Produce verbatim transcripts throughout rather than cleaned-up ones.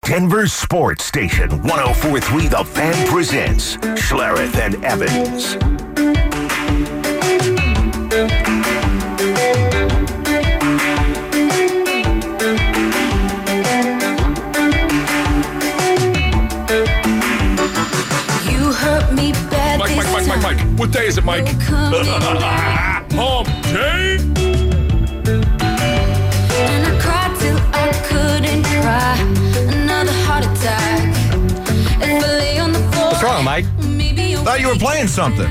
Denver's sports station, one oh four point three The Fan presents Schlereth and Evans. You hurt me bad. Mike, Mike, Mike, Mike, Mike. What day is it, Mike? Hump day? And I cried till I couldn't cry. Another heart attack. If I lay on the floor. What's wrong, Mike? Thought you were playing something.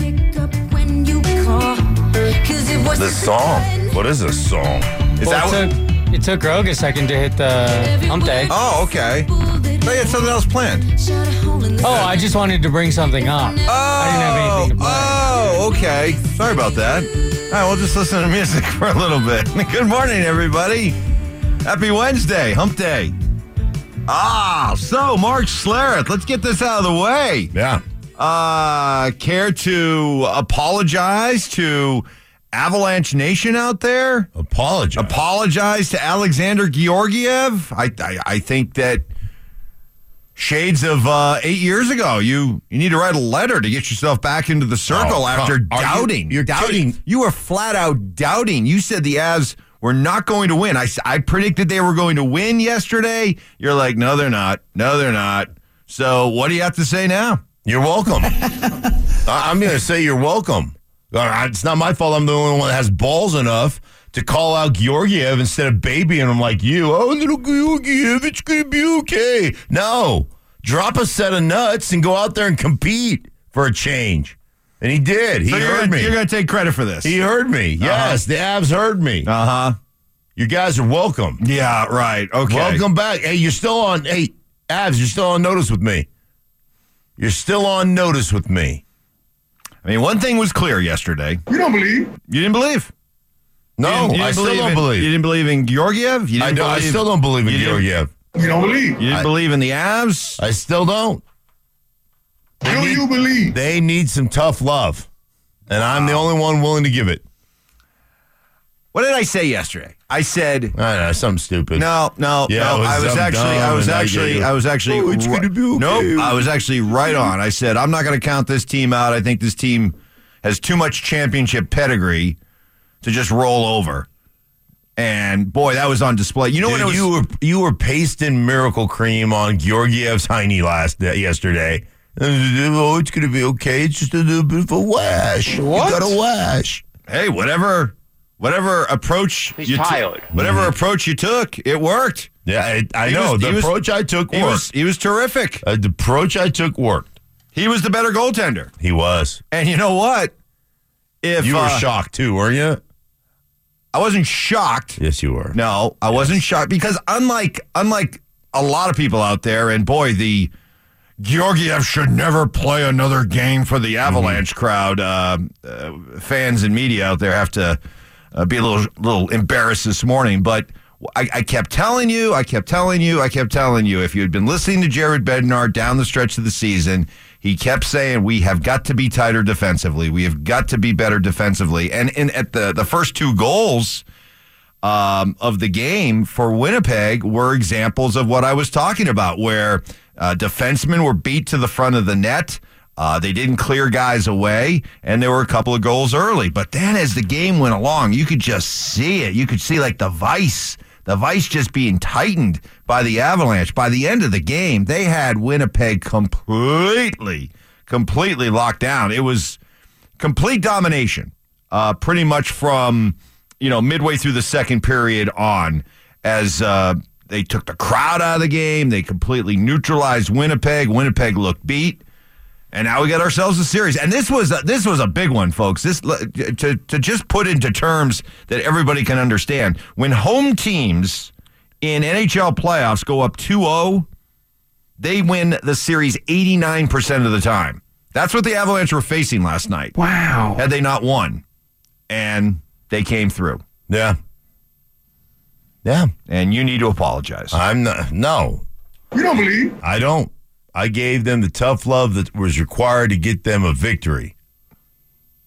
This song. What is this song? Is Well, that it, what? took, it took Rogue a second to hit the hump day. Oh, okay. Thought you had something else planned. Oh, I just wanted to bring something up. Oh, I didn't have anything to play. oh, okay. Sorry about that. All right, we'll just listen to music for a little bit. Good morning, everybody. Happy Wednesday, hump day. Ah, so Mark Schlereth, let's get this out of the way. Yeah. Uh, care to apologize to Avalanche Nation out there? Apologize. Apologize to Alexander Georgiev? I, I, I think that shades of uh, eight years ago, you, you need to write a letter to get yourself back into the circle Oh, after are you- doubting. you're doubting. kidding. You were flat out doubting. You said the Avs were not going to win. I, s- I predicted they were going to win yesterday. You're like, no, they're not. No, they're not. So what do you have to say now? You're welcome. I- I'm going to say you're welcome. Uh, It's not my fault. I'm the only one that has balls enough to call out Georgiev instead of babying him like you. Oh, little Georgiev, it's going to be okay. No. Drop a set of nuts and go out there and compete for a change. And he did. He So you're heard gonna, me. You're going to take credit for this. He heard me. Yes, the Avs heard me. Uh-huh. You guys are welcome. Yeah, right. Okay. Welcome back. Hey, you're still on. Hey, Avs, you're still on notice with me. You're still on notice with me. I mean, one thing was clear yesterday. You don't believe? You didn't believe. No, You didn't- you I didn't still don't in, believe. You didn't believe in Georgiev? You I, didn't don't, I believe, still don't believe in you didn't- Georgiev. You don't believe? You didn't I- believe in the Avs? I still don't. They Do need, you believe? they need some tough love, and I'm the only one willing to give it. What did I say yesterday? I said I know, something stupid. no, no, Yeah, no. it was I was something actually, I dumb, was and I actually, gave you- I was actually. Oh, it's gonna be okay. Nope, I was actually right on. I said I'm not going to count this team out. I think this team has too much championship pedigree to just roll over. And boy, that was on display. You know Dude, what? It was, you were you were pasting miracle cream on Georgiev's hiney last day, yesterday. Oh, it's gonna be okay. It's just a little bit of a wash. What? You got a wash. hey, whatever, whatever approach He's you t- tired. whatever approach you took, it worked. Yeah, it, I He know. was- the he was- approach I took He worked. was, he was terrific. Uh, the approach I took worked. He was the better goaltender. He was. And you know what? If You were uh, shocked too, weren't you? I wasn't shocked. Yes, you were. No, I wasn't shocked because unlike unlike a lot of people out there, and boy, the Georgiev should never play another game for the Avalanche crowd. Uh, uh, fans and media out there have to uh, be a little little embarrassed this morning, but I, I kept telling you, I kept telling you, I kept telling you. If you had been listening to Jared Bednar down the stretch of the season, he kept saying we have got to be tighter defensively. We have got to be better defensively. And in at the the first two goals um, of the game for Winnipeg were examples of what I was talking about, where uh, defensemen were beat to the front of the net. Uh, they didn't clear guys away, and there were a couple of goals early. But then as the game went along, you could just see it. You could see like the vice, the vice just being tightened by the Avalanche. By the end of the game, they had Winnipeg completely, completely locked down. It was complete domination, uh, pretty much from, you know, midway through the second period on, as uh, they took the crowd out of the game. They completely neutralized Winnipeg. Winnipeg looked beat. And now we got ourselves a series. And this was a, this was a big one, folks. This to to just put into terms that everybody can understand. When home teams in N H L playoffs go up two oh, they win the series eighty-nine percent of the time. That's what the Avalanche were facing last night. Wow. Had they not won. And they came through. Yeah. Yeah. And you need to apologize. I'm not. No, You don't believe? I don't. I gave them the tough love that was required to get them a victory.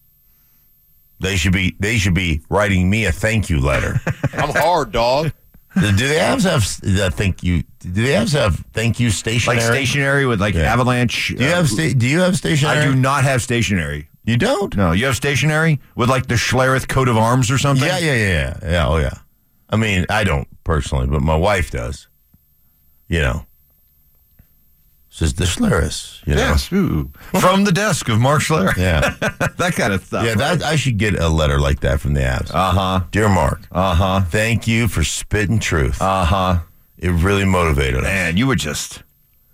They should be. They should be writing me a thank you letter. I'm hard, dog. Do the Avs have uh, thank you? Do the Avs have thank you stationery? Like stationary with like Yeah. Avalanche. Do you uh, have sta- Do you have stationery? I do not have stationery. You don't? No, you have stationery with like the Schlereth coat of arms or something? Yeah, yeah, yeah, yeah. Yeah, oh yeah. I mean, I don't personally, but my wife does. You know. Says the Schlereth, you know. Yes. Ooh. From the desk of Mark Schlereth. Yeah. That kind of stuff. Yeah, that I should get a letter like that from the Avs. Uh-huh. Dear Mark, Uh-huh. thank you for spitting truth. Uh-huh. It really motivated us. Man, you were just...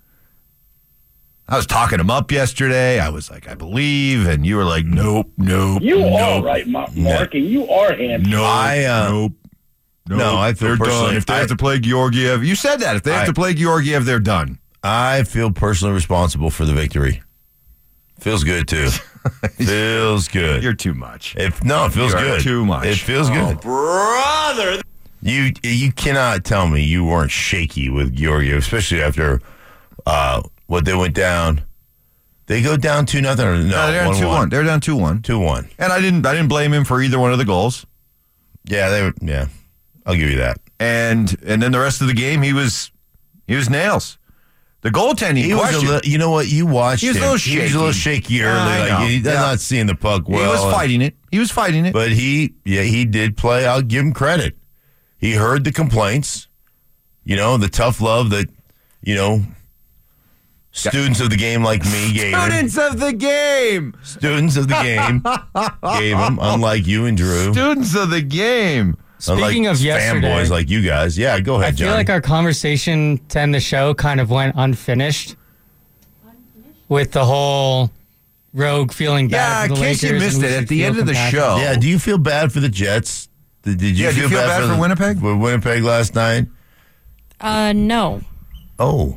I was talking him up yesterday. I was like, I believe. And you were like, nope, nope, You nope, are right, Ma- Mark, and you are handsome. nope, I, uh, nope. Nope. no, I feel they're personally- done. If they I- have to play Georgiev... You said that. If they have I- to play Georgiev, they're done. I feel personally responsible for the victory. Feels good too. feels good. You're too much. If no, it feels You are good. too much. It feels good, brother. You you cannot tell me you weren't shaky with Georgiev, especially after uh, what they went down. They go down two nothing. No, No, they're down two one. They're down two one. Two one. And I didn't. I didn't blame him for either one of the goals. Yeah, they were. Yeah, I'll give you that. And and then the rest of the game, he was he was nails. The goaltending He was a question. little, you know what? You watched He was a him. little He was a little shaky. shaky early. I like know. he's Yeah. not seeing the puck well. he was fighting it. He was fighting it. But he, yeah, he did play. I'll give him credit. He heard the complaints, you know, the tough love that, you know, students of the game like me gave him. Students of the game. Students of the game gave him, unlike you and Drew. Students of the game. Speaking unlike of yesterday, fanboys like you guys. Yeah, go ahead, I feel Johnny. like our conversation to end the show kind of went unfinished with the whole Rogue feeling Yeah, bad in for the case Lakers. you missed and we it, should at the feel end of the compassion. show. yeah, do you feel bad for the Jets? Did, did you, Yeah, do feel, you feel bad, bad for the- Winnipeg? For Winnipeg last night? Uh, no. Oh.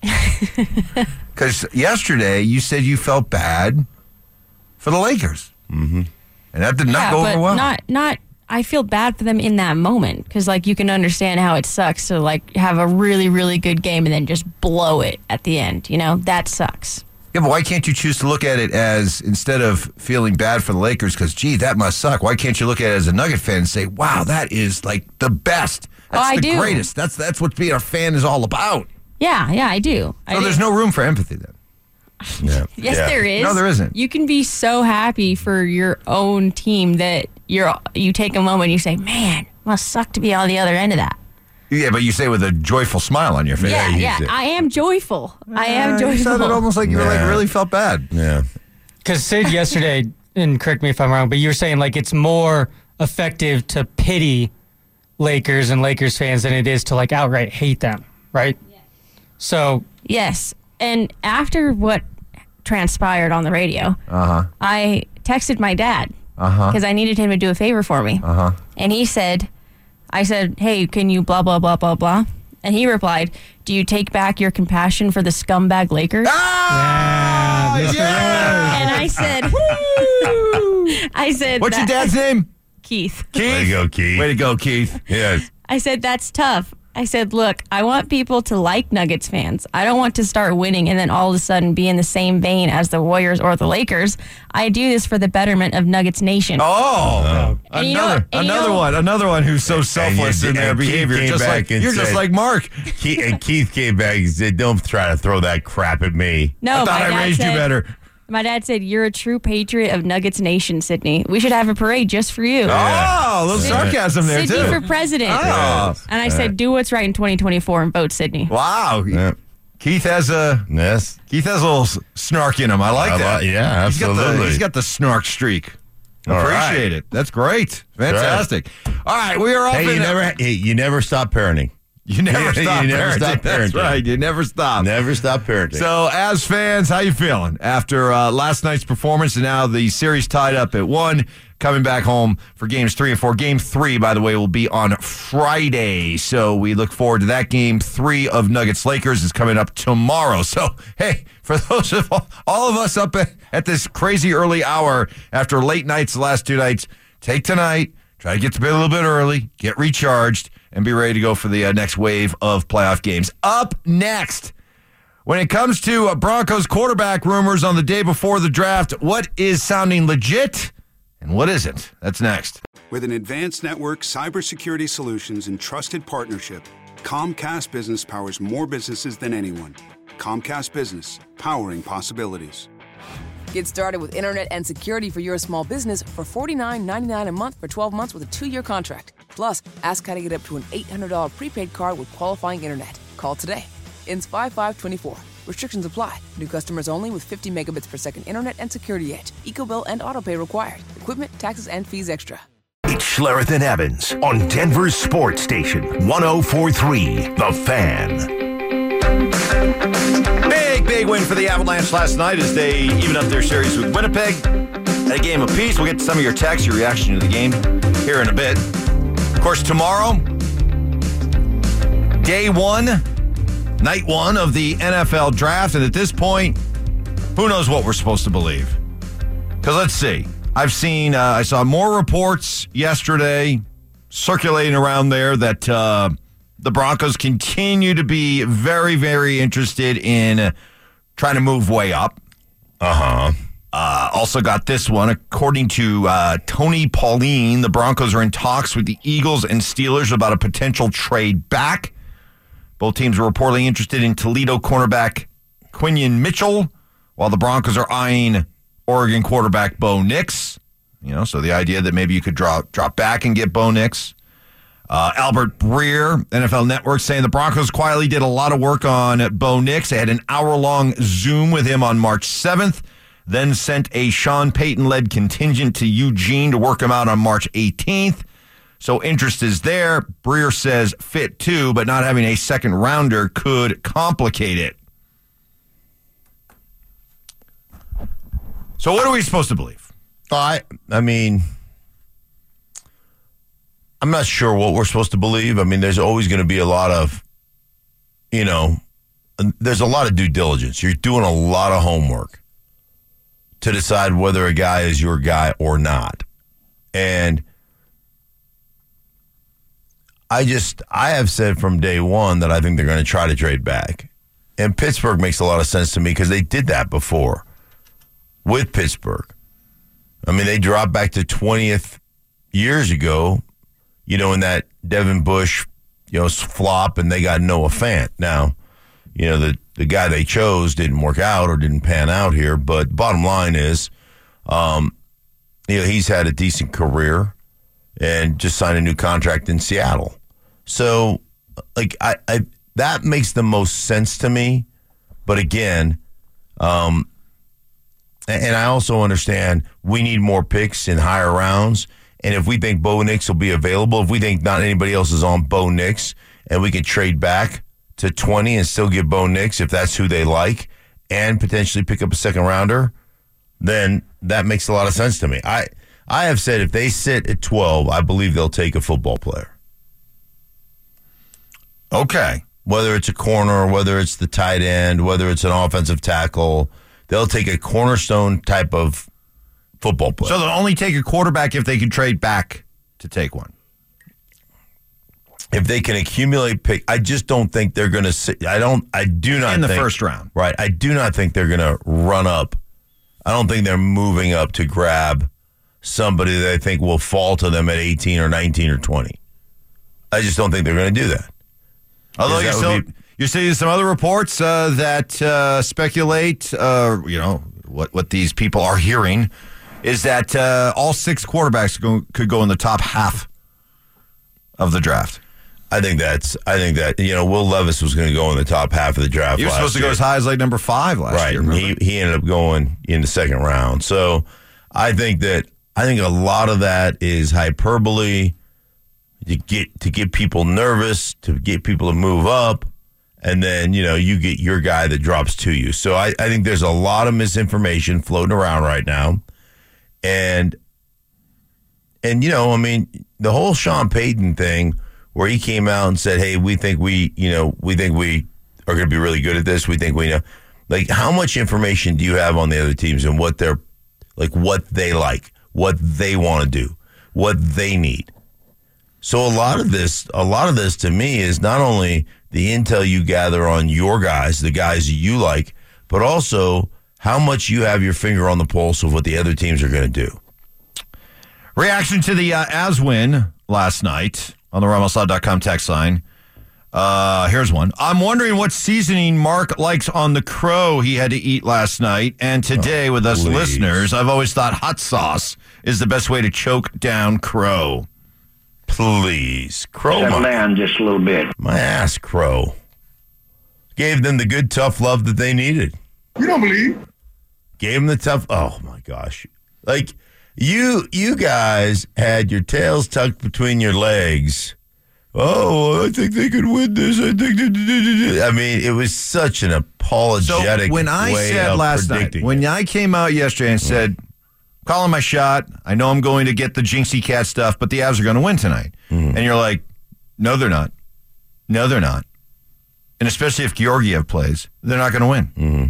Because yesterday you said you felt bad for the Lakers. Mm-hmm. And that did not yeah, go but over well. not not. I feel bad for them in that moment because, like, you can understand how it sucks to like have a really really good game and then just blow it at the end. You know that sucks. Yeah, but why can't you choose to look at it as, instead of feeling bad for the Lakers, because, gee, that must suck, why can't you look at it as a Nugget fan and say, wow, that is, like, the best. That's Oh, I the do. greatest. That's that's what being a fan is all about. Yeah, yeah, I do. I So do. there's no room for empathy then. Yeah. Yes, yeah. there is. No, there isn't. You can be so happy for your own team that you're you take a moment and you say, "Man, must suck to be on the other end of that." Yeah, but you say with a joyful smile on your face. Yeah, you yeah. said- I am joyful. I am Uh, joyful. You sounded almost like you were like Yeah. really felt bad. Yeah. Because Sid yesterday, and correct me if I'm wrong, but you were saying like it's more effective to pity Lakers and Lakers fans than it is to like outright hate them, right? So Yes. And after what transpired on the radio, Uh-huh. I texted my dad Uh-huh. because I needed him to do a favor for me. Uh-huh. And he said, I said, hey, can you blah, blah, blah, blah, blah? And he replied, do you take back your compassion for the scumbag Lakers? Ah, Yeah, Mister yeah. And I said, I said, What's your that- dad's name? Keith. Keith. Way to go, Keith. Way to go, Keith. Yes. I said, that's tough. I said, look, I want people to like Nuggets fans. I don't want to start winning and then all of a sudden be in the same vein as the Warriors or the Lakers. I do this for the betterment of Nuggets Nation. Oh, And you know another what- and you another know- one, another one who's so selfless you- in their and Keith behavior, came just back like and you're just said- like Mark. Keith, and Keith came back and said, don't try to throw that crap at me. No, I thought my I dad raised said, you better. My dad said, you're a true patriot of Nuggets Nation, Sydney. We should have a parade just for you. Oh, a little sarcasm there Sydney too. for president. Oh. And I said, do what's right in twenty twenty-four and vote Sydney. Wow, Yeah. Keith has a Yes. Keith has a little s- snark in him. I like I that. li- yeah, He's got the, absolutely. he's got the snark streak. All Appreciate right. it. That's great. Fantastic. All right, we are off. Hey, in you never, hey, you never stop parenting. you never you stop. never parenting. stop That's parenting. right. You never stop. Never stop parenting. So, as fans, how you feeling after uh, last night's performance and now the series tied up at one, coming back home for games three and four? Game three, by the way, will be on Friday. So we look forward to that. Game three of Nuggets Lakers is coming up tomorrow. So, hey, for those of all of us up at, at this crazy early hour after late nights the last two nights, take tonight, try to get to bed a little bit early, get recharged, and be ready to go for the uh, next wave of playoff games. Up next, when it comes to uh, Broncos quarterback rumors on the day before the draft, what is sounding legit and what isn't? That's next. With an advanced network, cybersecurity solutions, and trusted partnership, Comcast Business powers more businesses than anyone. Comcast Business, powering possibilities. Get started with internet and security for your small business for forty-nine ninety-nine a month for twelve months with a two-year contract. Plus, ask how to get up to an eight hundred dollars prepaid card with qualifying internet. Call today. Ends five five twenty-four. Restrictions apply. New customers only with fifty megabits per second internet and security edge. EcoBill and autopay required. Equipment, taxes, and fees extra. It's Schlereth and Evans on Denver's Sports Station, one oh four point three The Fan. Big, big win for the Avalanche last night as they even up their series with Winnipeg at a game apiece. We'll get to some of your texts, your reaction to the game here in a bit. Of course, tomorrow, day one, night one of the N F L draft. And at this point, who knows what we're supposed to believe? Because let's see. I've seen, uh, I saw more reports yesterday circulating around there that uh, the Broncos continue to be very, very interested in trying to move way up. Uh-huh. Uh, also got this one. According to uh, Tony Pauline, the Broncos are in talks with the Eagles and Steelers about a potential trade back. Both teams are reportedly interested in Toledo cornerback Quinion Mitchell, while the Broncos are eyeing Oregon quarterback Bo Nix. You know, so the idea that maybe you could drop drop back and get Bo Nix. Uh, Albert Breer, N F L Network, saying the Broncos quietly did a lot of work on Bo Nix. They had an hour-long Zoom with him on March seventh, then sent a Sean Payton-led contingent to Eugene to work him out on March eighteenth. So interest is there. Breer says fit too, but not having a second rounder could complicate it. So what are we supposed to believe? I I mean, I'm not sure what we're supposed to believe. I mean, there's always going to be a lot of, you know, there's a lot of due diligence. You're doing a lot of homework to decide whether a guy is your guy or not. And I just, I have said from day one that I think they're going to try to trade back. And Pittsburgh makes a lot of sense to me because they did that before with Pittsburgh. I mean, they dropped back to twentieth years ago, you know, in that Devin Bush, you know, flop, and they got Noah Fant. Now, you know, the, the guy they chose didn't work out or didn't pan out here, but bottom line is, um, you know, he's had a decent career and just signed a new contract in Seattle. So, like, I, I that makes the most sense to me. But again, um, and I also understand we need more picks in higher rounds. And if we think Bo Nix will be available, if we think not anybody else is on Bo Nix, and we can trade back to twenty and still get Bo Nix if that's who they like, and potentially pick up a second rounder, then that makes a lot of sense to me. I I have said if they sit at twelve, I believe they'll take a football player. Okay. Whether it's a corner, whether it's the tight end, whether it's an offensive tackle, they'll take a cornerstone type of football player. So they'll only take a quarterback if they can trade back to take one. If they can accumulate pick, I just don't think they're going to sit. I don't, I do not In the think, first round. Right. I do not think they're going to run up. I don't think they're moving up to grab somebody that I think will fall to them at eighteen or nineteen or twenty. I just don't think they're going to do that. Although That you're, would still, be- you're seeing some other reports uh, that uh, speculate, uh, you know, what, what these people are hearing is that uh, all six quarterbacks go, could go in the top half of the draft. I think that's, I think that, you know, Will Levis was going to go in the top half of the draft. He was last supposed to year. go as high as like number five last right. year. And he, remember? he ended up going in the second round. So I think that, I think a lot of that is hyperbole to get, to get people nervous, to get people to move up. And then, you know, you get your guy that drops to you. So I, I think there's a lot of misinformation floating around right now. And, and, you know, I mean, the whole Sean Payton thing where he came out and said, hey, we think we, you know, we think we are going to be really good at this. We think we know. Like, how much information do you have on the other teams and what they're, like, what they like, what they want to do, what they need? So a lot of this, a lot of this to me is not only the intel you gather on your guys, the guys you like, but also how much you have your finger on the pulse of what the other teams are going to do. Reaction to the uh, Avs win last night on the Ramos Law dot com text line. Uh, here's one. I'm wondering what seasoning Mark likes on the crow he had to eat last night and today oh, with us please. listeners. I've always thought hot sauce is the best way to choke down crow. Please. Crow. Settle My, down just a little bit. my ass, Crow. Gave them the good, tough love that they needed. You don't believe? Gave them the tough. Oh, my gosh. Like, you, you guys had your tails tucked between your legs. Oh, I think they could win this. I think. They, I mean, it was such an apologetic. So when I way said of last night, predicting when it. I came out yesterday and said, calling my shot, I know I'm going to get the Jinxie Cat stuff, but the Avs are going to win tonight. Mm-hmm. And you're like, no, they're not. No, they're not. And especially if Georgiev plays, they're not going to win. Mm-hmm.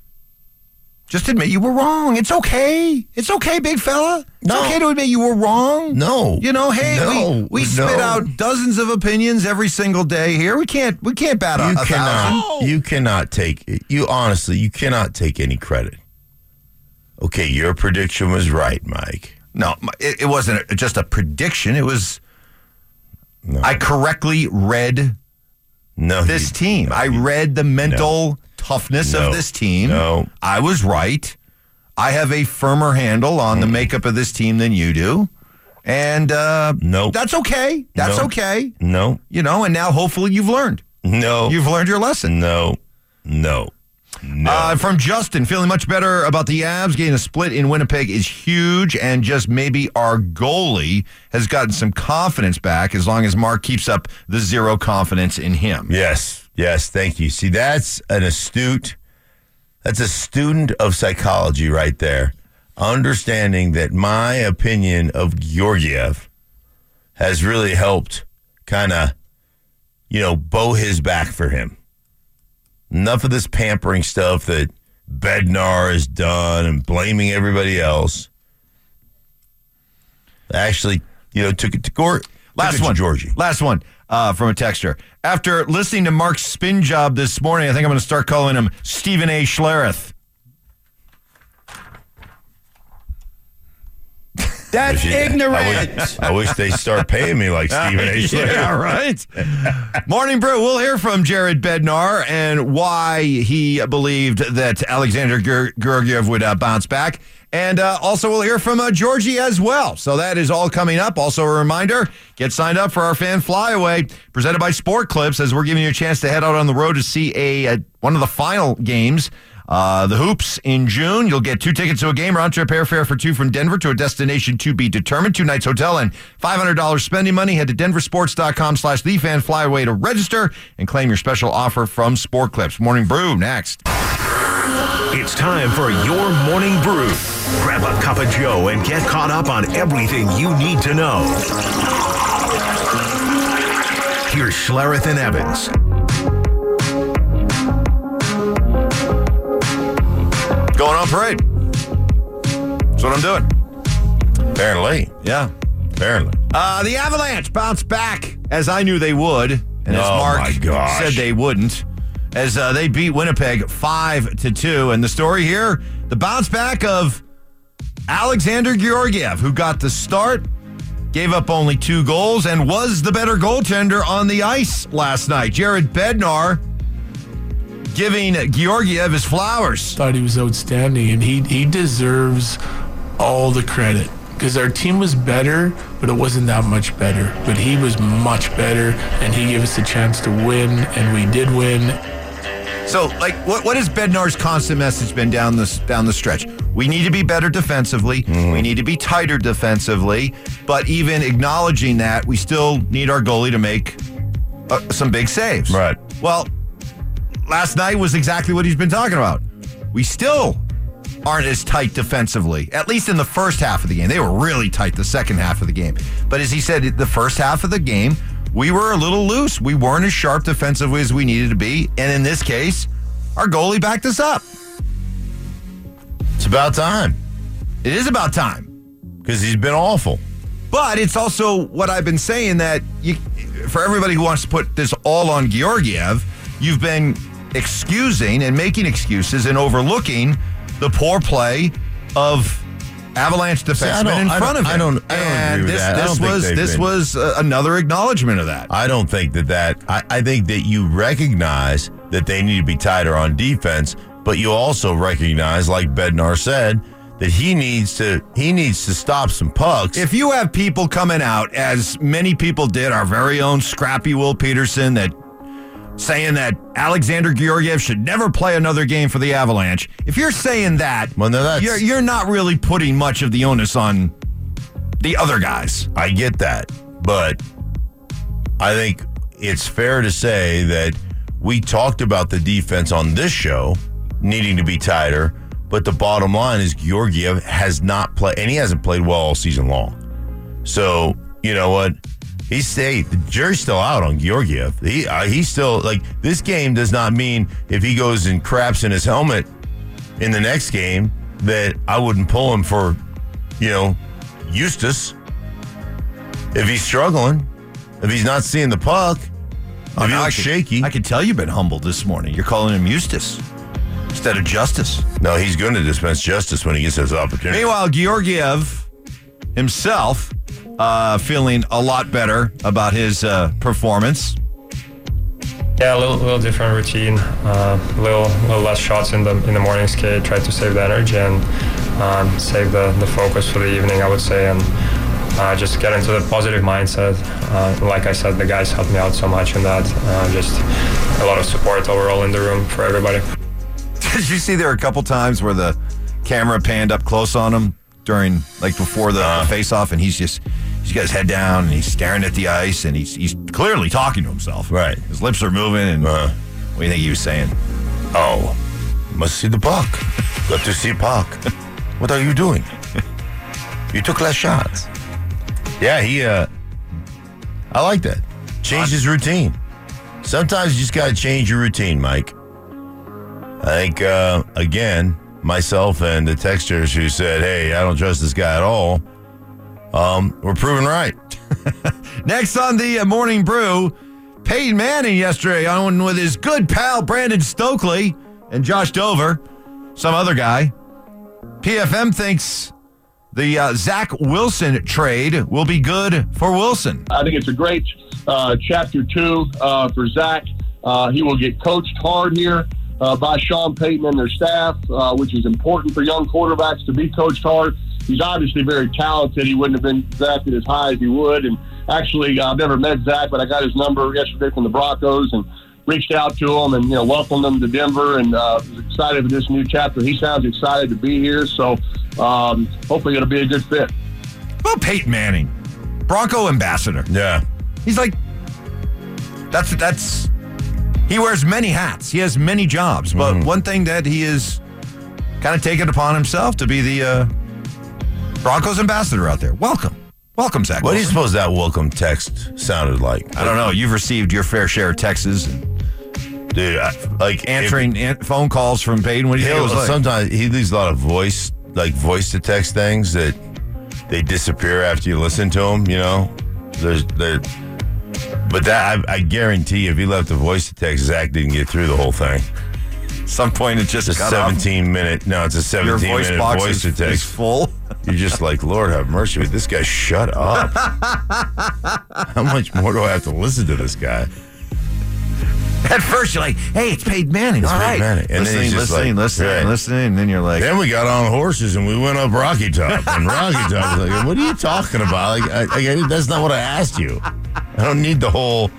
Just admit you were wrong. It's okay. It's okay, big fella. It's No. okay to admit you were wrong. No. You know, hey, No. we, we spit No. out dozens of opinions every single day here. We can't we can't bat a, You a cannot. thousand. You cannot take. You honestly, you cannot take any credit. Okay, your prediction was right, Mike. No, it, it wasn't a, just a prediction. It was No. I correctly read No, this you- team. no, I you- read the mental toughness No. of this team. No. I was right. I have a firmer handle on the makeup of this team than you do. And uh, Nope. that's okay. That's No. okay. No, You know, and now hopefully you've learned. no, You've learned your lesson. no, no, no. Uh, from Justin, feeling much better about the Avs. Getting a split in Winnipeg is huge, and just maybe our goalie has gotten some confidence back as long as Mark keeps up the zero confidence in him. Yes, yes, thank you. See, that's an astute, that's a student of psychology right there. Understanding that my opinion of Georgiev has really helped kind of, you know, bow his back for him. Enough of this pampering stuff that Bednar has done and blaming everybody else. Actually, you know, took it to court. Last one, Georgie. Last one uh, from a texter. After listening to Mark's spin job this morning, I think I'm going to start calling him Stephen A. Schlereth. That's ignorant. I wish, I wish they start paying me like Stephen A. Schlereth. Yeah, right. Morning Brew. We'll hear from Jared Bednar and why he believed that Alexander Ger- Georgiev would uh, bounce back. And uh, also we'll hear from uh, Georgie as well. So that is all coming up. Also a reminder, get signed up for our fan flyaway presented by Sport Clips as we're giving you a chance to head out on the road to see a, a one of the final games. Uh, the Hoops in June. You'll get two tickets to a game, round trip airfare for two from Denver to a destination to be determined. Two nights hotel and five hundred dollars spending money. Head to denversports.com slash the fan flyaway to register and claim your special offer from Sport Clips. Morning Brew next. It's time for your morning brew. Grab a cup of Joe and get caught up on everything you need to know. Here's Schlereth and Evans. Going on parade. That's what I'm doing. Apparently. Yeah. Apparently. Uh, the Avalanche bounced back as I knew they would, and as Oh, Mark my gosh. said they wouldn't, as uh, they beat Winnipeg five to two. And the story here, the bounce back of Alexander Georgiev, who got the start, gave up only two goals, and was the better goaltender on the ice last night. Jared Bednar giving Georgiev his flowers. Thought he was outstanding, and he he deserves all the credit because our team was better, but it wasn't that much better. But he was much better, and he gave us a chance to win, and we did win. So, like, what what has Bednar's constant message been down this down the stretch? We need to be better defensively. Mm-hmm. We need to be tighter defensively. But even acknowledging that, we still need our goalie to make uh, some big saves. Right. Well, last night was exactly what he's been talking about. We still aren't as tight defensively, at least in the first half of the game. They were really tight the second half of the game. But as he said, the first half of the game, we were a little loose. We weren't as sharp defensively as we needed to be. And in this case, our goalie backed us up. It's about time. It is about time. Because he's been awful. But it's also what I've been saying that you, for everybody who wants to put this all on Georgiev, you've been excusing and making excuses and overlooking the poor play of Avalanche defenseman in front of him. I don't. I don't and agree with this, that. I This don't was think this been, was uh, another acknowledgement of that. I don't think that that. I, I think that you recognize that they need to be tighter on defense, but you also recognize, like Bednar said, that he needs to he needs to stop some pucks. If you have people coming out, as many people did, our very own Scrappy Will Peterson, that saying that Alexander Georgiev should never play another game for the Avalanche. If you're saying that, well, no, that's, you're you're not really putting much of the onus on the other guys. I get that, but I think it's fair to say that we talked about the defense on this show needing to be tighter, but the bottom line is Georgiev has not played, and he hasn't played well all season long. So, you know what? He's stayed. The jury's still out on Georgiev. He uh, he's still, like, this game does not mean if he goes and craps in his helmet in the next game that I wouldn't pull him for, you know, Eustace. If he's struggling, if he's not seeing the puck, Oh, if he no, looks I could, shaky. I could tell you've been humbled this morning. You're calling him Eustace instead of Justice. No, he's going to dispense justice when he gets his opportunity. Meanwhile, Georgiev himself uh, feeling a lot better about his uh, performance. Yeah, a little, little different routine. Uh, little, little less shots in the in the morning skate. Tried to save the energy and um, save the, the focus for the evening, I would say, and uh, just get into the positive mindset. Uh, like I said, the guys helped me out so much in that. Uh, just a lot of support overall in the room for everybody. Did you see there were a couple times where the camera panned up close on him during, like, before the uh, face-off, and he's just, he's got his head down, and he's staring at the ice, and he's he's clearly talking to himself. Right. His lips are moving, and uh, what do you think he was saying? Oh, must see the puck. Got to see puck. What are you doing? You took less shots. Yeah, he, uh, I like that. Change his routine. Sometimes you just got to change your routine, Mike. I think, uh, again, myself and the texters who said, hey, I don't trust this guy at all, um, we're proven right. Next on the uh, Morning Brew, Peyton Manning yesterday on with his good pal Brandon Stokely and Josh Dover, some other guy. P F M thinks the uh, Zach Wilson trade will be good for Wilson. I think it's a great uh, chapter two uh, for Zach. Uh, he will get coached hard here uh, by Sean Payton and their staff, uh, which is important for young quarterbacks to be coached hard. He's obviously very talented. He wouldn't have been drafted as high as he would. And actually, I've never met Zach, but I got his number yesterday from the Broncos and reached out to him and, you know, welcomed him to Denver and uh, was excited for this new chapter. He sounds excited to be here. So um, hopefully it'll be a good fit. Well, Peyton Manning, Bronco ambassador. Yeah. He's like, that's, that's, he wears many hats. He has many jobs. But mm. one thing that he is kind of taken upon himself to be the uh, Broncos ambassador out there. Welcome. Welcome, Zach. What do you suppose that welcome text sounded like? I don't know. You've received your fair share of texts and dude, I, like answering if, an- phone calls from Peyton. What do you think it was like? Sometimes he leaves a lot of voice, like voice to text things that they disappear after you listen to them. You know, there's there. But that I, I guarantee, if he left a voice to text, Zach didn't get through the whole thing. Some point it just it's a got seventeen off. minute. No, it's a seventeen Your voice minute box voice is, to text. is full. You're just like, Lord have mercy with this guy. Shut up. How much more do I have to listen to this guy? At first, you're like, hey, it's Peyton Manning. It's All Peyton right. Manning. And listening, then he's just listening, like, listening, right. listening. And then you're like. Then we got on horses and we went up Rocky Top. And Rocky Top was like, what are you talking about? Like, I, I, that's not what I asked you. I don't need the whole.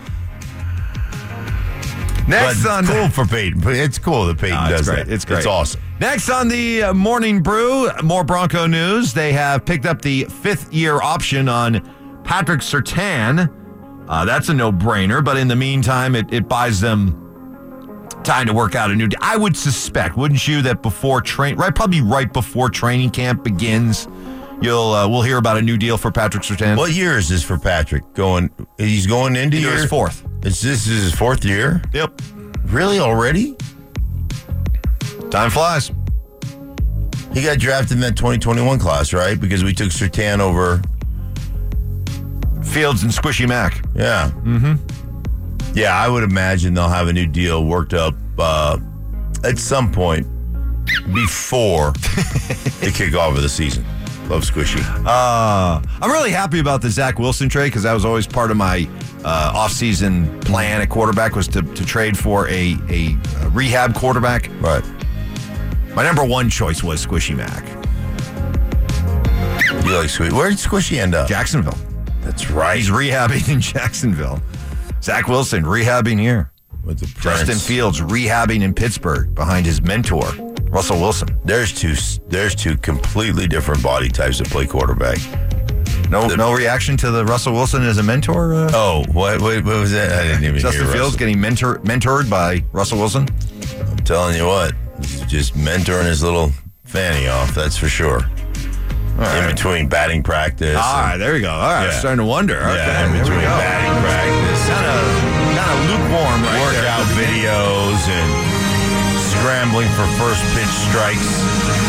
Next but on cool for Peyton. It's cool that Peyton no, does great. that. It's great. It's awesome. Next on the uh, Morning Brew, more Bronco news. They have picked up the fifth-year option on Patrick Surtain. Uh, that's a no-brainer, but in the meantime, it, it buys them time to work out a new deal. I would suspect, wouldn't you, that before train, right, probably right before training camp begins, you'll uh, we'll hear about a new deal for Patrick Surtain. What year is this for Patrick? Going, he's going into year his fourth. Is this is his fourth year? Yep. Really already? Time flies. He got drafted in that twenty twenty-one class, right? Because we took Surtain over Fields and Squishy Mac. Yeah. Mm-hmm. Yeah, I would imagine they'll have a new deal worked up uh, at some point before the kickoff of the season. Love Squishy. Uh, I'm really happy about the Zach Wilson trade because that was always part of my uh, offseason plan at quarterback was to, to trade for a, a, a rehab quarterback. Right. My number one choice was Squishy Mac. You like Squishy? Where did Squishy end up? Jacksonville. That's right. He's rehabbing in Jacksonville. Zach Wilson rehabbing here. With the Justin Prince. Fields rehabbing in Pittsburgh behind his mentor, Russell Wilson. There's two. There's two completely different body types that play quarterback. No, The- no reaction to the Russell Wilson as a mentor. Uh, Oh, what, what? What was that? I didn't even Justin hear. Fields Russell. getting mentor, mentored by Russell Wilson. I'm telling you what, he's just mentoring his little fanny off. That's for sure. All In right. between batting practice. All right, there we go. All right, Yeah. starting to wonder. Okay, Yeah, in there we between go. batting practice. Kind of, kind of lukewarm right Workout there. videos and scrambling for first pitch strikes.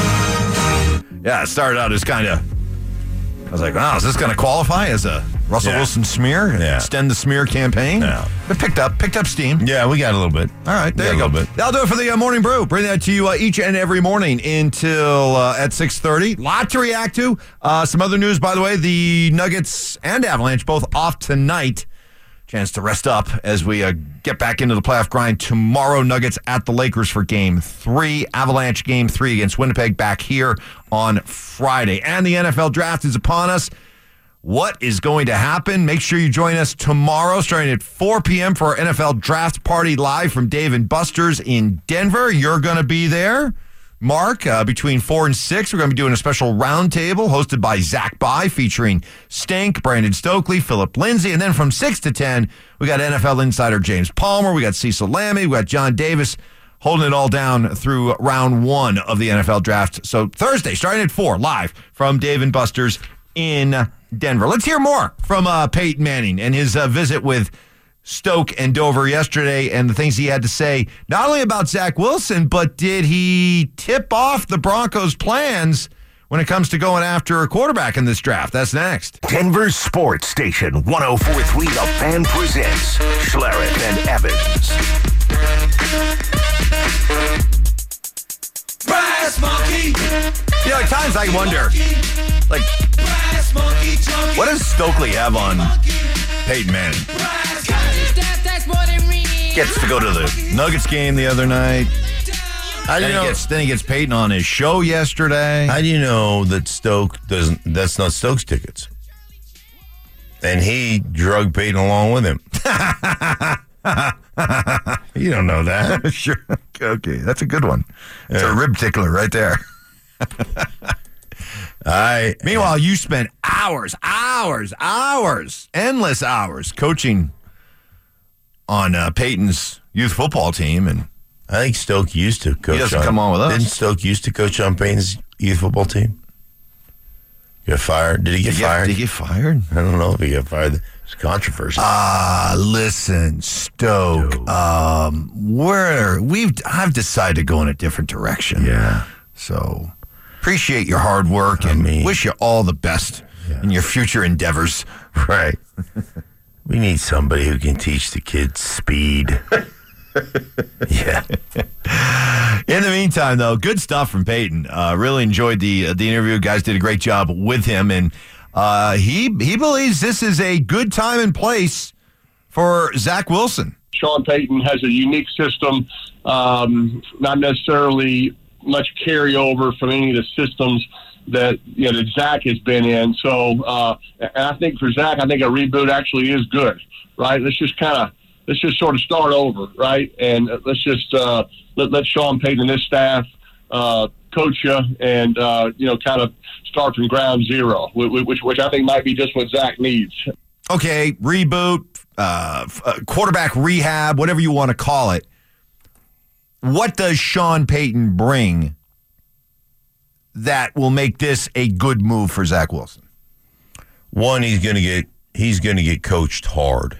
Yeah, it started out as kind of. I was like, wow, is this going to qualify as a Russell Yeah. Wilson smear? Yeah. Extend the smear campaign? Yeah. It picked up, picked up steam. Yeah, we got a little bit. All right, there Yeah, you go. a little bit. That'll do it for the uh, Morning Brew. Bring that to you uh, each and every morning until uh, at six thirty. Lot to react to. Uh, some other news, by the way. The Nuggets and Avalanche both off tonight. Chance to rest up as we uh, get back into the playoff grind. Tomorrow, Nuggets at the Lakers for game three. Avalanche game three against Winnipeg back here on Friday. And the N F L draft is upon us. What is going to happen? Make sure you join us tomorrow starting at four p.m. for our N F L Draft Party live from Dave and Buster's in Denver. You're going to be there. Mark, uh, between four and six, we're going to be doing a special roundtable hosted by Zach By featuring Stink, Brandon Stokely, Philip Lindsay. And then from six to ten, we got N F L insider James Palmer. We got Cecil Lammy. We got John Davis holding it all down through round one of the N F L draft. So Thursday, starting at four, live from Dave and Buster's in Denver. Let's hear more from uh, Peyton Manning and his uh, visit with Stoke and Dover yesterday and the things he had to say, not only about Zach Wilson, but did he tip off the Broncos' plans when it comes to going after a quarterback in this draft? That's next. Denver's sports station, one oh four point three The Fan presents Schlereth and Evans. Brass monkey. You know, at times I wonder, like, what does Stokely have on Peyton Manning? Gets to go to the Nuggets game the other night. How do Then you he, know? gets, then he gets Peyton on his show yesterday. How do you know that Stoke doesn't? That's not Stoke's tickets. And he drug Peyton along with him. You don't know that. Sure. Okay, that's a good one. It's Yeah. a rib tickler right there. I. Meanwhile, you spent hours, hours, hours, endless hours coaching on uh, Peyton's youth football team, and I think Stoke used to coach. He doesn't on, come on with us. Didn't Stoke used to coach on Payne's youth football team? Got fired? Did he get Did he get- fired? did he get fired? I don't know if he got fired. It's controversy. Ah, listen, Stoke. Um, we're we've I've decided to go in a different direction. Yeah. So appreciate your hard work and mean- wish you all the best in your future endeavors. Right. We need somebody who can teach the kids speed. Yeah. In the meantime, though, good stuff from Peyton. Uh, really enjoyed the uh, the interview. Guys did a great job with him, and uh, he he believes this is a good time and place for Zach Wilson. Sean Payton has a unique system, um, not necessarily much carryover from any of the systems that you know that Zach has been in. So, uh, and I think for Zach, I think a reboot actually is good. Right? Let's just kind of let's just sort of start over, right? And let's just uh, let let Sean Payton and his staff uh, coach you, and uh, you know, kind of start from ground zero, which, which which I think might be just what Zach needs. Okay, reboot, uh, f- uh, quarterback rehab, whatever you want to call it. What does Sean Payton bring that will make this a good move for Zach Wilson? One, he's going to get he's going to get coached hard,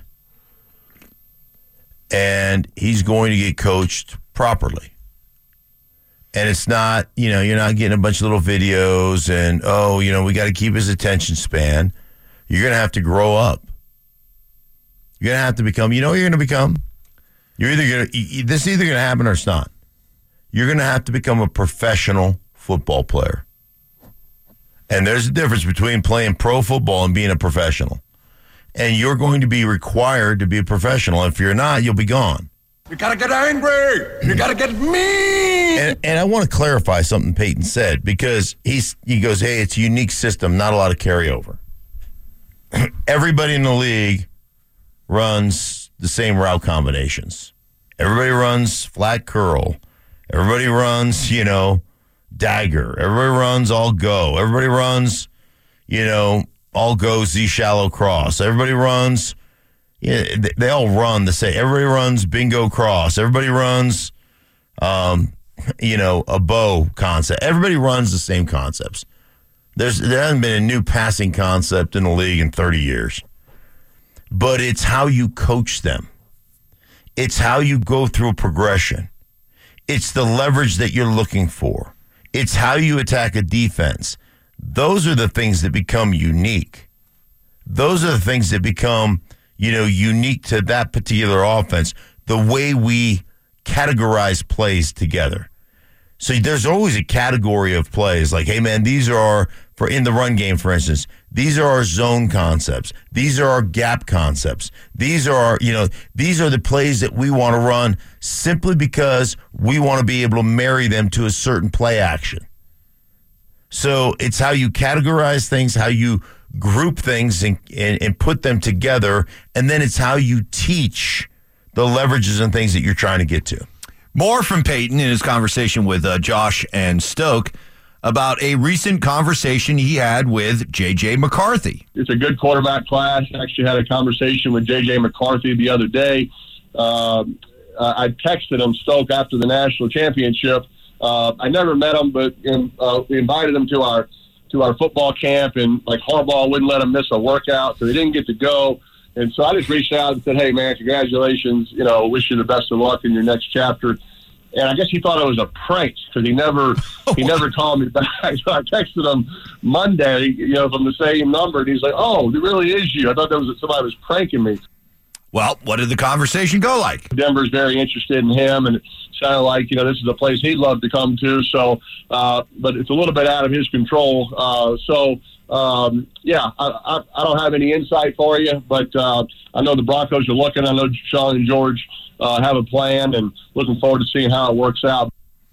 and he's going to get coached properly. And it's not, you know, you're not getting a bunch of little videos and, oh, you know, we got to keep his attention span. You're going to have to grow up. You're going to have to become, you know what you're going to become? You're either going to, this is either going to happen or it's not. You're going to have to become a professional football player. And there's a difference between playing pro football and being a professional. And you're going to be required to be a professional. If you're not, you'll be gone. You gotta get angry. You gotta get mean. And, and I want to clarify something Peyton said, because he's he goes, hey, it's a unique system, not a lot of carryover. Everybody in the league runs the same route combinations. Everybody runs flat curl. Everybody runs, you know, dagger. Everybody runs all go. Everybody runs, you know, all go Z shallow cross. Everybody runs, yeah, they, they all run the same. Everybody runs bingo cross. Everybody runs, um, you know, a bow concept. Everybody runs the same concepts. There's there hasn't been a new passing concept in the league in thirty years. But it's how you coach them. It's how you go through a progression. It's the leverage that you're looking for. It's how you attack a defense. Those are the things that become unique. Those are the things that become, you know, unique to that particular offense. The way we categorize plays together. So there's always a category of plays like, hey, man, these are our, for in the run game, for instance, these are our zone concepts. These are our gap concepts. These are our, you know, these are the plays that we want to run simply because we want to be able to marry them to a certain play action. So it's how you categorize things, how you group things and, and, and put them together, and then it's how you teach the leverages and things that you're trying to get to. More from Peyton in his conversation with uh, Josh and Stoke about a recent conversation he had with J J McCarthy. It's a good quarterback class. I actually had a conversation with J J McCarthy the other day. Uh, I texted him, Stoke, after the national championship. Uh, I never met him, but uh, we invited him to our to our football camp, and like Harbaugh wouldn't let him miss a workout, so he didn't get to go. And so I just reached out and said, hey, man, congratulations. You know, wish you the best of luck in your next chapter. And I guess he thought it was a prank because he never he never called me back. So I texted him Monday, you know, from the same number, and he's like, oh, it really is you. I thought that was somebody was pranking me. Well, what did the conversation go like? Denver's very interested in him, and it sounded like, you know, this is a place he'd love to come to. So, uh, but it's a little bit out of his control. Uh, so, um, yeah, I, I, I don't have any insight for you, but uh, I know the Broncos are looking. I know Sean and George uh, have a plan, and looking forward to seeing how it works out.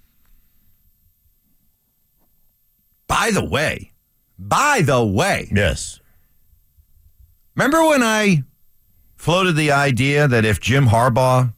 By the way, by the way. Yes. Remember when I floated the idea that if Jim Harbaugh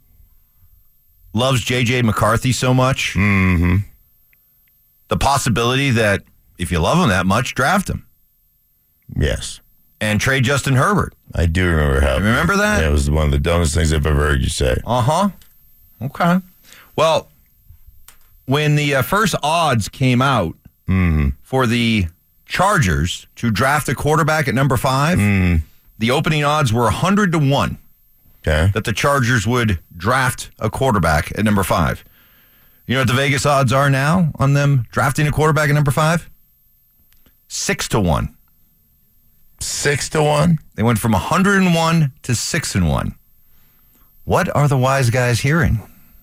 loves J J McCarthy so much, mm-hmm. the possibility that if you love him that much, draft him. Yes. And trade Justin Herbert. I do remember how. Remember that? Yeah, it was one of the dumbest things I've ever heard you say. Uh-huh. Okay. Well, when the uh, first odds came out mm-hmm. for the Chargers to draft a quarterback at number five, mm. the opening odds were one hundred to one okay. that the Chargers would draft a quarterback at number five. You know what the Vegas odds are now on them drafting a quarterback at number five? Six to one. Six to one? They went from one hundred and one to six and one. What are the wise guys hearing?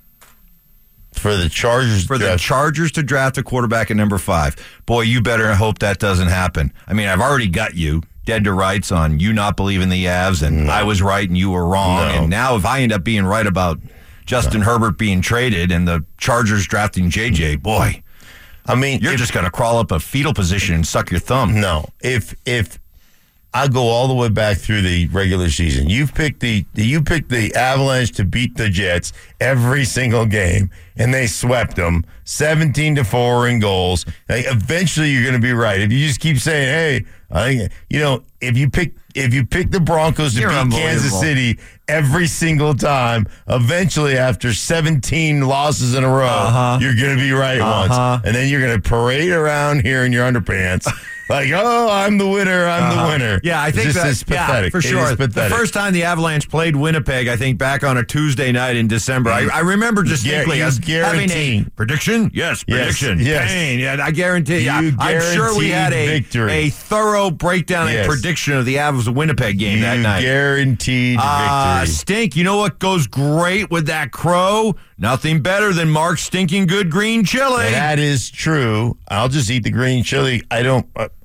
For the Chargers For draft. the Chargers to draft a quarterback at number five. Boy, you better hope that doesn't happen. I mean, I've already got you dead to rights on you not believing the Avs, and no. I was right and you were wrong. No. And now if I end up being right about Justin no. Herbert being traded and the Chargers drafting J J, boy, I mean, you're if, just going to crawl up a fetal position and suck your thumb. No. If if I go all the way back through the regular season, you've picked the you picked the Avalanche to beat the Jets every single game, and they swept them seventeen to four in goals. Like, eventually, you're going to be right. If you just keep saying, "Hey," I, you know, if you pick if you pick the Broncos to You're beat Kansas City every single time, eventually, after seventeen losses in a row, uh-huh. you're going to be right uh-huh. once, and then you're going to parade around here in your underpants. Like, oh, I'm the winner, I'm uh-huh. the winner. Yeah, I think it's that's pathetic. Yeah, for sure. The first time the Avalanche played Winnipeg, I think back on a Tuesday night in December, I, I remember distinctly us having a prediction. Yes, prediction. Yes, yes. Pain. Yeah, I guarantee. You yeah, I'm sure we had a, victory. a thorough breakdown yes. and prediction of the Avs Winnipeg game you that night. Guaranteed uh, victory. Stink, you know what goes great with that crow? Nothing better than Mark's stinking good green chili. And that is true. I'll just eat the green chili. I don't. I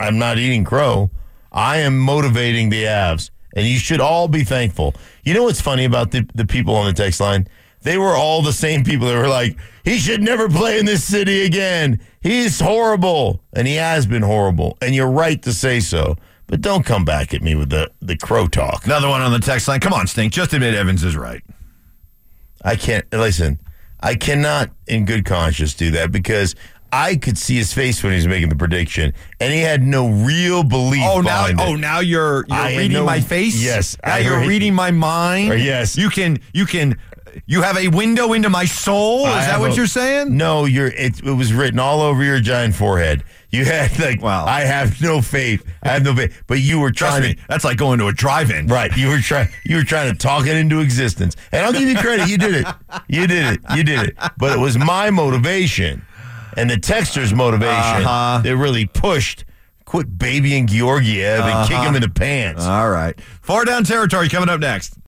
I'm not eating crow. I am motivating the Avs, and you should all be thankful. You know what's funny about the, the people on the text line? They were all the same people that were like, he should never play in this city again. He's horrible. And he has been horrible. And you're right to say so. But don't come back at me with the, the crow talk. Another one on the text line. Come on, Stink. Just admit Evans is right. I can't. Listen, I cannot in good conscience do that because I could see his face when he was making the prediction, and he had no real belief Oh, now, behind it. oh, now you're you're I had reading no- my face. Yes, now I you're heard- reading my mind. Or yes. you can you can you have a window into my soul. I Is that have what a- you're saying? No, you're. It, it was written all over your giant forehead. You had like, Wow. I have no faith. I have no faith. But you were Trust trying me, to. that's like going to a drive-in. Right, you were trying. You were trying to talk it into existence, and I'll give you credit. You did it. You did it. You did it. But it was my motivation, and the texter's motivation Uh-huh. that really pushed. Quit babying Georgiev and kick him in the pants. All right. Four down territory coming up next.